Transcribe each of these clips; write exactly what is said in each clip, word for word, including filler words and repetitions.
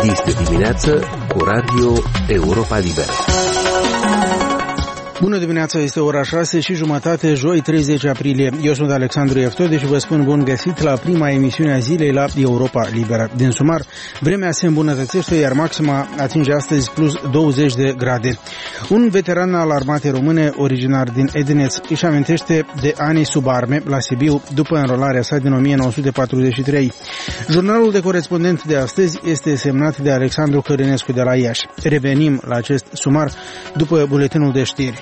Este dimineață cu Radio Europa Liberă. Bună dimineața, este ora șase și jumătate, joi treizeci aprilie. Eu sunt Alexandru Eftode și vă spun bun găsit la prima emisiune a zilei la Europa Liberă. Din sumar, vremea se îmbunătățește, iar maxima atinge astăzi plus douăzeci de grade. Un veteran al armatei române, originar din Edineț, își amintește de anii sub arme la Sibiu, după înrolarea sa din o mie nouă sute patruzeci și trei. Jurnalul de corespondent de astăzi este semnat de Alexandru Cărinescu de la Iași. Revenim la acest sumar după buletinul de știri.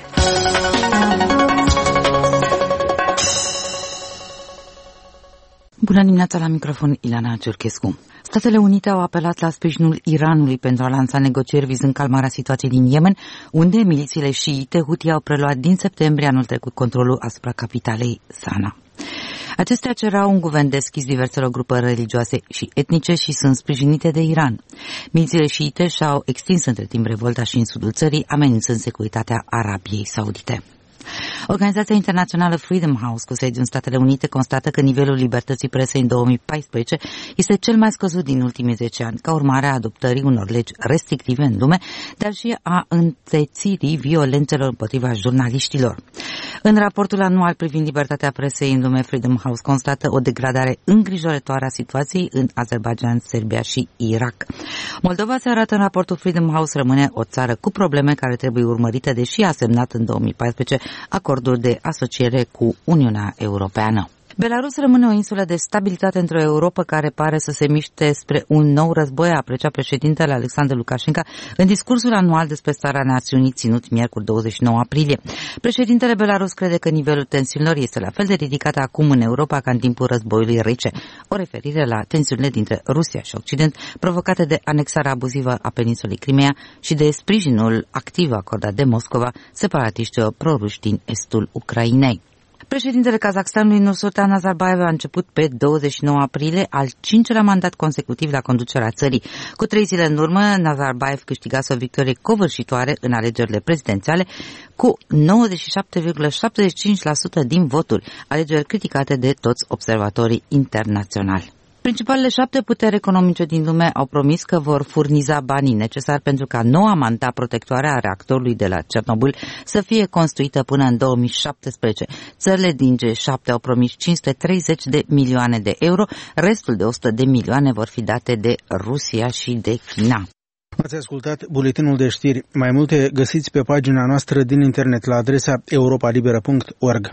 Bună dimineața, la microfon Ilana Ciurchescu. Statele Unite au apelat la sprijinul Iranului pentru a lansa negocieri vizând calmarea situației din Yemen, unde milițiile șiite Houthi au preluat din septembrie anul trecut controlul asupra capitalei Sana. Acestea cerau un guvern deschis diverselor grupări religioase și etnice și sunt sprijinite de Iran. Milițiile șiite și-au extins între timp revolta și în sudul țării, amenințând securitatea Arabiei Saudite. Organizația internațională Freedom House, cu sediul în Statele Unite, constată că nivelul libertății presei în două mii paisprezece este cel mai scăzut din ultimii zece ani, ca urmare a adoptării unor legi restrictive în lume, dar și a întețirii violențelor împotriva jurnaliștilor. În raportul anual privind libertatea presei în lume, Freedom House constată o degradare îngrijorătoare a situației în Azerbaijan, Serbia și Irak. Moldova, se arată în raportul Freedom House, rămâne o țară cu probleme care trebuie urmărite, deși a semnat în două mii paisprezece acorduri de asociere cu Uniunea Europeană. Belarus rămâne o insulă de stabilitate într-o Europa care pare să se miște spre un nou război, a apreciat președintele Alexandru Lukashenko în discursul anual despre starea națiunii ținut miercuri douăzeci și nouă aprilie. Președintele Belarus crede că nivelul tensiunilor este la fel de ridicat acum în Europa ca în timpul războiului rece, o referire la tensiunile dintre Rusia și Occident provocate de anexarea abuzivă a peninsulei Crimea și de sprijinul activ acordat de Moscova separatiștilor proruși din estul Ucrainei. Președintele Kazakhstanului Nursultan Nazarbayev a început pe douăzeci și nouă aprilie al cincilea mandat consecutiv la conducerea țării. Cu trei zile în urmă, Nazarbayev câștigase o victorie covârșitoare în alegerile prezidențiale cu nouăzeci și șapte virgulă șaptezeci și cinci la sută din voturi, alegeri criticate de toți observatorii internaționali. Principalele șapte puteri economice din lume au promis că vor furniza banii necesari pentru ca noua manta protectoare a reactorului de la Cernobâl să fie construită până în două mii șaptesprezece. Țările din G șapte au promis cinci sute treizeci de milioane de euro, restul de o sută de milioane vor fi date de Rusia și de China. Ați ascultat buletinul de știri. Mai multe găsiți pe pagina noastră din internet la adresa europa liberă punct org.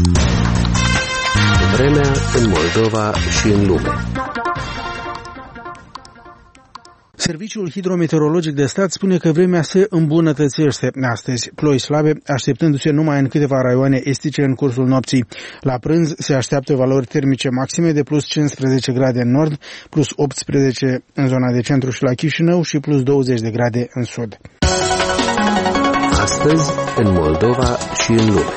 Vremea în Moldova și în lume. Serviciul hidrometeorologic de stat spune că vremea se îmbunătățește astăzi. Ploi slabe, așteptându-se numai în câteva raioane estice în cursul nopții. La prânz se așteaptă valori termice maxime de plus cincisprezece grade în nord, plus optsprezece în zona de centru și la Chișinău și plus douăzeci de grade în sud. Astăzi în Moldova și în lume.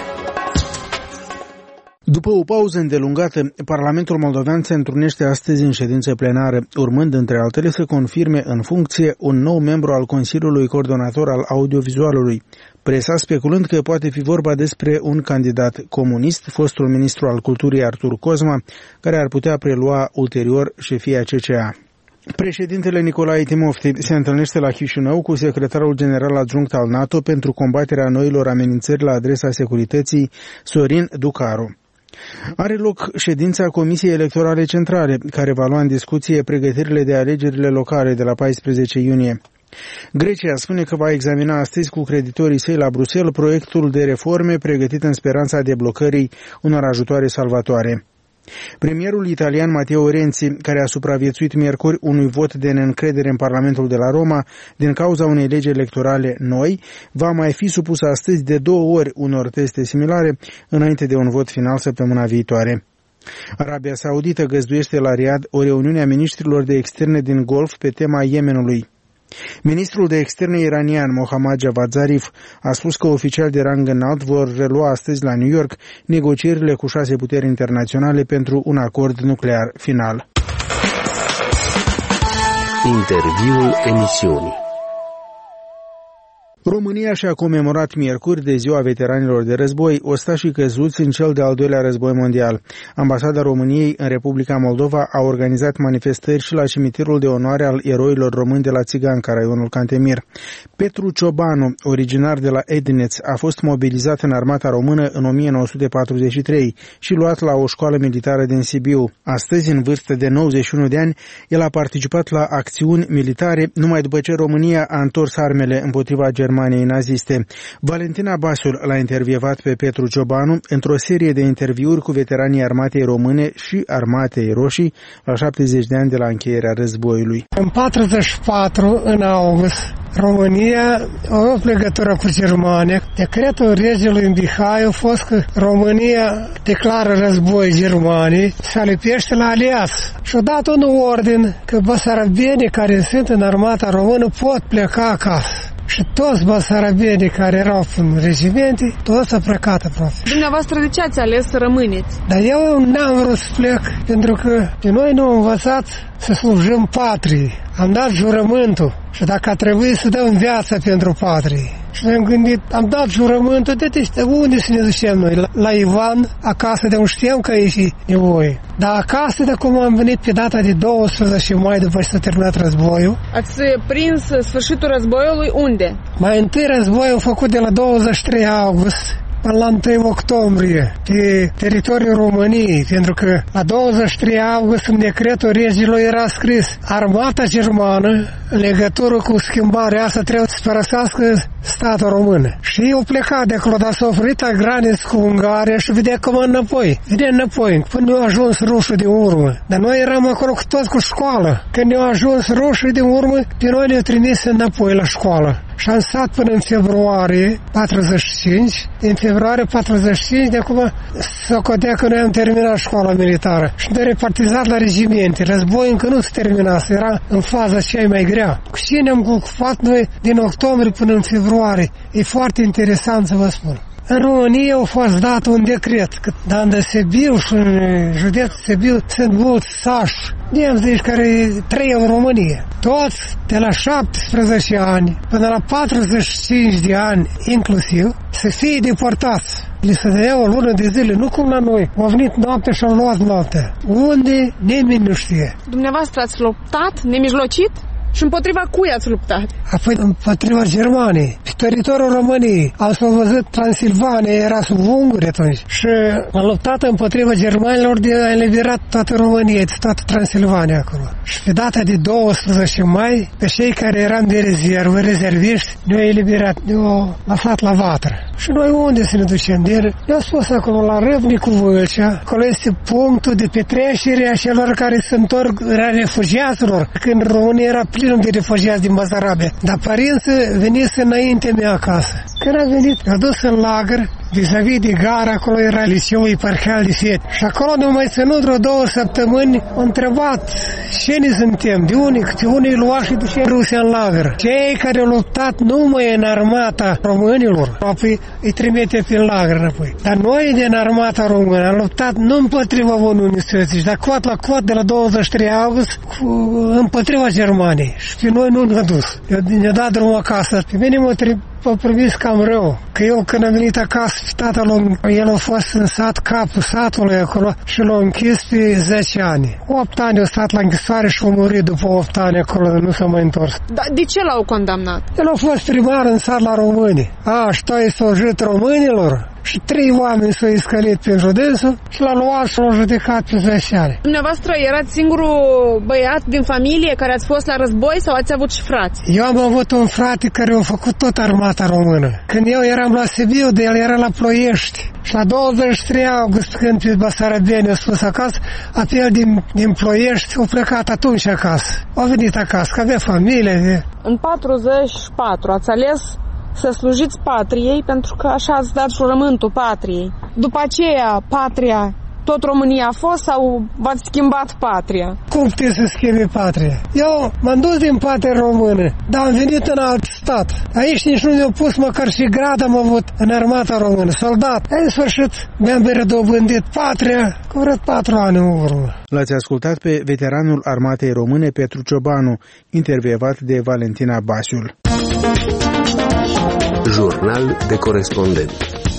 După o pauză îndelungată, Parlamentul moldovean se întrunește astăzi în ședință plenară, urmând, între altele, să confirme în funcție un nou membru al Consiliului Coordonator al Audiovizualului, presa speculând că poate fi vorba despre un candidat comunist, fostul ministru al culturii Artur Cozma, care ar putea prelua ulterior șefia C C A. Președintele Nicolae Timofti se întâlnește la Chișinău cu secretarul general adjunct al NATO pentru combaterea noilor amenințări la adresa securității, Sorin Ducaru. Are loc ședința Comisiei Electorale Centrale, care va lua în discuție pregătirile de alegerile locale de la paisprezece iunie. Grecia spune că va examina astăzi cu creditorii săi la Bruxelles proiectul de reforme pregătit în speranța deblocării unor ajutoare salvatoare. Premierul italian Matteo Renzi, care a supraviețuit miercuri unui vot de neîncredere în Parlamentul de la Roma din cauza unei legi electorale noi, va mai fi supus astăzi de două ori unor teste similare înainte de un vot final săptămâna viitoare. Arabia Saudită găzduiește la Riad o reuniune a ministrilor de externe din Golf pe tema Yemenului. Ministrul de externe iranian Mohammad Javad Zarif a spus că oficiali de rang înalt vor relua astăzi la New York negocierile cu șase puteri internaționale pentru un acord nuclear final. Interviul emisiunii. România și-a comemorat miercuri de ziua veteranilor de război, ostașii căzuți în cel de-al doilea război mondial. Ambasada României în Republica Moldova a organizat manifestări și la cimitirul de onoare al eroilor români de la Țiganca, raionul Cantemir. Petru Ciobanu, originar de la Edineț, a fost mobilizat în armata română în o mie nouă sute patruzeci și trei și luat la o școală militară din Sibiu. Astăzi, în vârstă de nouăzeci și unu de ani, el a participat la acțiuni militare numai după ce România a întors armele împotriva Germaniei naziste. Valentina Basiul l-a intervievat pe Petru Ciobanu într-o serie de interviuri cu veteranii armatei române și armatei roșii la șaptezeci de ani de la încheierea războiului. În patruzeci și patru, în august, România a avut legătură cu Germania. Decretul regelui Mihai a fost că România declară război Germaniei, se alipește la aliați. Și a dat un ordin că basarabienii care sunt în armata română pot pleca acasă. Și toți basarabienii care erau în regimente, toți au plecat aproape. Dumneavoastră de ce ați ales să rămâneți? Dar eu n-am vrut să plec, pentru că pe noi nu am învățat să slujim patriei. Am dat jurământul și dacă a trebuit să dăm viața pentru patrie. Și ne-am gândit, am dat jurământul, de de unde să ne ducem noi? La, la Ivan, acasă, de unde știam că e și nevoie. Dar acasă, de cum am venit pe data de douăsprezece mai, după ce s-a terminat războiul. Ați prins sfârșitul războiului unde? Mai întâi războiul a făcut de la douăzeci și trei august până la întâi octombrie, pe teritoriul României, pentru că la douăzeci și trei august în decretul regilor era scris armata germană, în legătură cu schimbarea asta, trebuie să părăsească statul român. Și eu plecat de acolo, dar s-a oprit la graniță cu Ungaria și vedea cum înapoi. Vedea înapoi, până ne-au ajuns rușii din urmă. Dar noi eram acolo cu toți cu școală. Când ne-au ajuns rușii din urmă, pe noi ne-au trimis înapoi la școală. Și am stat până în februarie patruzeci și cinci. Din februarie patruzeci și cinci, de acum s-o codea că noi am terminat școala militară. Și ne-am repartizat la regimente. Războiul încă nu se terminase, era în faza cea mai grea. Cu ce ne-am ocupat noi din octombrie până în februarie? E foarte interesant să vă spun. În România a fost dat un decret că în Sibiu și în județul Sibiu sunt mulți sași, nemzici care trăiesc în România. Toți de la șaptesprezece ani până la patruzeci și cinci de ani inclusiv să fie deportați. Le se dădea o lună de zile, nu cum la noi. Au venit noapte și au luat noapte. Unde? Nimeni nu știe. Dumneavoastră ați luptat nemijlocit? Și împotriva cui ați luptat? Apoi împotriva Germaniei. Pe teritoriul României. Au s-au văzut Transilvania, era sub unguri atunci. Și am luptat împotriva germanilor de a eliberat toată România, de toată Transilvania acolo. Și pe data de douăsprezece mai, pe cei care eram de rezervă, rezerviști, ne-au eliberat, ne-au lăsat la vatră. Și noi unde să ne ducem? Ne-au spus acolo la Râvnicu Vâlcea. Acolo este punctul de petrecere a celor care se întorc refugiaților. Când România era plinul de refugiați din Basarabia. Dar părinții venise înainte mea acasă. Când a venit, a dus în lagăr, vis-a-vis de gara, acolo era liceul eparhial de fete. Și acolo ne-au mai ținut vreo două săptămâni, au întrebat ce ne suntem, de unii, câte unii lua și duce Rusia în lagăr. Cei care au luptat numai în armata românilor, apoi îi trimite prin lagăr înapoi. Dar noi din armata română am luptat nu împotriva Uniunii Sovietice, dar cot la cot de la douăzeci și trei august cu, împotriva Germaniei. Și pe noi nu ne-a dus. Ne-a dat drumul acasă. Pe mine m-a m-a privit cam rău, că eu când am venit acasă, tatăl el a fost în sat, capul satului acolo și l-a închis pe zece ani. opt ani a stat la închisoare și a murit după opt ani acolo, nu s-a mai întors. Dar de ce l-au condamnat? El a fost primar în sat la români. A, și toi s-a jut românilor? Și trei oameni s-au iscălit pentru dânsul și l-a luat și l-a judecat pe zece ani. Dumneavoastră erați singurul băiat din familie care ați fost la război sau ați avut și frați? Eu am avut un frate care a făcut tot armata română. Când eu eram la Sibiu, de el era la Ploiești. Și la douăzeci și trei august, când pe Basarabieni a spus acasă, apel din, din Ploiești, a plecat atunci acasă. A venit acasă, că avea familie. În patruzeci și patru ați ales să slujiți patriei, pentru că așa ați dat jurământul patriei. După aceea, patria, tot România a fost sau v-ați schimbat patria? Cum puteți să schimbi patria? Eu m-am dus din patria română, dar am venit în alt stat. Aici nici nu mi-au pus măcar și grad am avut în armata română, soldat. În sfârșit, mi-am redobândit patria cu vreo patru ani în urmă. L-ați ascultat pe veteranul armatei române Petru Ciobanu, intervievat de Valentina Basiul. Jurnal de corespondent.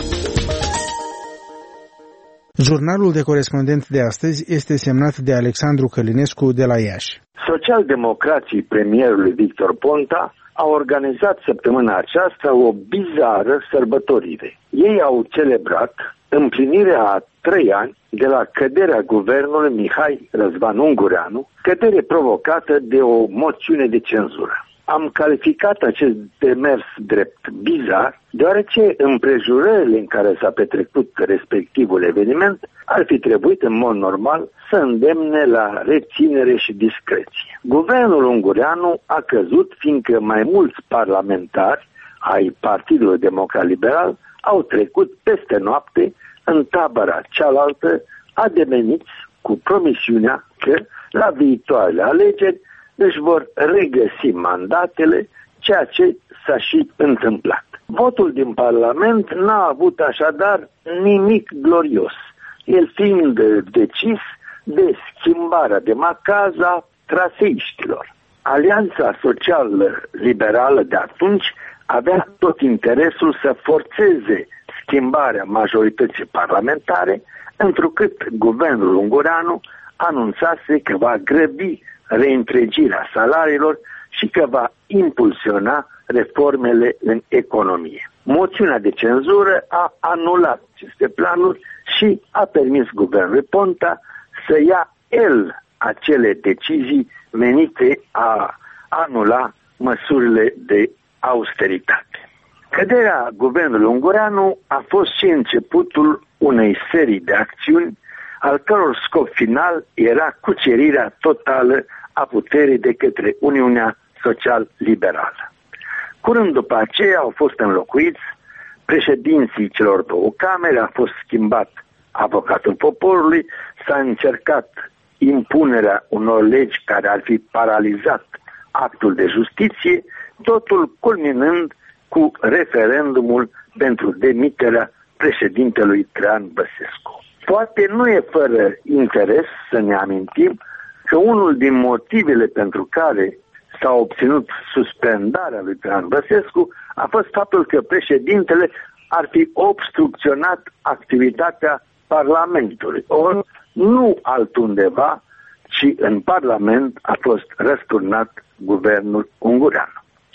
Jurnalul de corespondent de astăzi este semnat de Alexandru Călinescu de la Iași. Socialdemocrații premierului Victor Ponta au organizat săptămâna aceasta o bizară sărbătorire. Ei au celebrat împlinirea a trei ani de la căderea guvernului Mihai Răzvan Ungureanu, cădere provocată de o moțiune de cenzură. Am calificat acest demers drept bizar, deoarece împrejurările în care s-a petrecut respectivul eveniment ar fi trebuit în mod normal să îndemne la reținere și discreție. Guvernul Ungureanu a căzut fiindcă mai mulți parlamentari ai Partidului Democrat Liberal au trecut peste noapte în tabăra cealaltă, ademeniți cu promisiunea că la viitoarele alegeri își vor regăsi mandatele, ceea ce s-a și întâmplat. Votul din Parlament n-a avut așadar nimic glorios, el fiind decis de schimbarea de macaza traseiștilor. Alianța social-liberală de atunci avea tot interesul să forțeze schimbarea majorității parlamentare, întrucât guvernul Ungureanu anunțase că va grăbi reîntregirea salariilor și că va impulsiona reformele în economie. Moțiunea de cenzură a anulat aceste planuri și a permis guvernului Ponta să ia el acele decizii menite a anula măsurile de austeritate. Căderea guvernului Ungureanu a fost și începutul unei serii de acțiuni al căror scop final era cucerirea totală a puterii de către Uniunea Social-Liberală. Curând după aceea au fost înlocuiți președinții celor două camere, a fost schimbat avocatul poporului, s-a încercat impunerea unor legi care ar fi paralizat actul de justiție, totul culminând cu referendumul pentru demiterea președintelui Traian Băsescu. Poate nu e fără interes să ne amintim că unul din motivele pentru care s-a obținut suspendarea lui Traian Băsescu a fost faptul că președintele ar fi obstrucționat activitatea Parlamentului. Ori nu altundeva, ci în Parlament a fost răsturnat guvernul Ungureanu.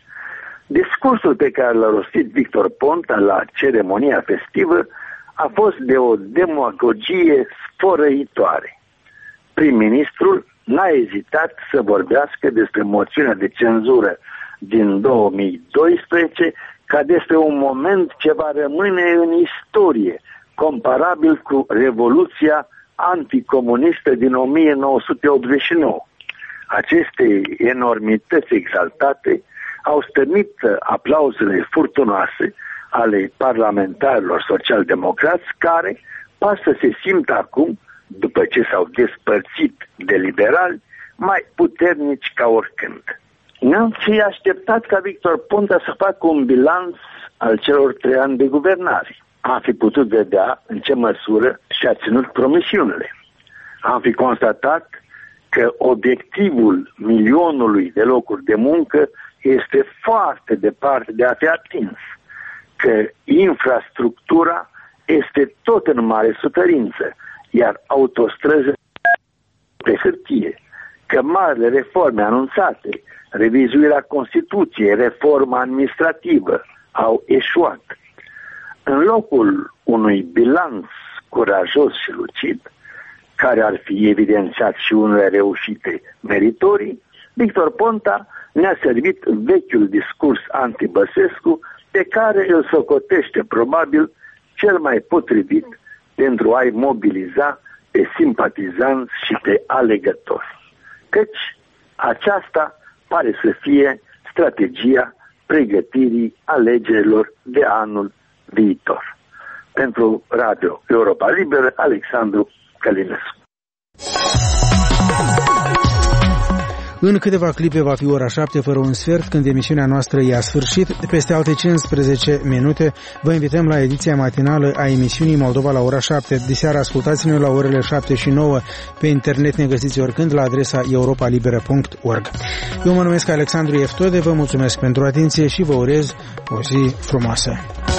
Discursul pe care l-a rostit Victor Ponta la ceremonia festivă a fost de o demagogie sfărăitoare. Prim-ministrul n-a ezitat să vorbească despre moțiunea de cenzură din două mii doisprezece ca despre un moment ce va rămâne în istorie, comparabil cu Revoluția anticomunistă din o mie nouă sute optzeci și nouă. Aceste enormități exaltate au stârnit aplauzele furtunoase ale parlamentarilor social-democrați care par să se simtă acum, după ce s-au despărțit de liberali, mai puternici ca oricând. Ne-am fi așteptat ca Victor Ponta să facă un bilanț al celor trei ani de guvernare. Am fi putut vedea în ce măsură și-a ținut promisiunile. Am fi constatat că obiectivul milionului de locuri de muncă este foarte departe de a fi atins, că infrastructura este tot în mare suferință, iar autostrăzile pe hârtie, că marile reforme anunțate, revizuirea Constituției, reforma administrativă, au eșuat. În locul unui bilanț curajos și lucid, care ar fi evidențiat și unele reușite meritorii, Victor Ponta ne-a servit vechiul discurs anti-Băsescu, pe care îl socotește probabil cel mai potrivit pentru a-i mobiliza pe simpatizanți și pe alegători. Căci aceasta pare să fie strategia pregătirii alegerilor de anul viitor. Pentru Radio Europa Liberă, Alexandru Călinescu. În câteva clipe va fi ora șapte fără un sfert, când emisiunea noastră i-a sfârșit. Peste alte cincisprezece minute vă invităm la ediția matinală a emisiunii Moldova la ora șapte. Diseară ascultați-ne la orele șapte și nouă. Pe internet ne găsiți oricând la adresa europa liberă punct org. Eu mă numesc Alexandru Eftode, vă mulțumesc pentru atenție și vă urez o zi frumoasă.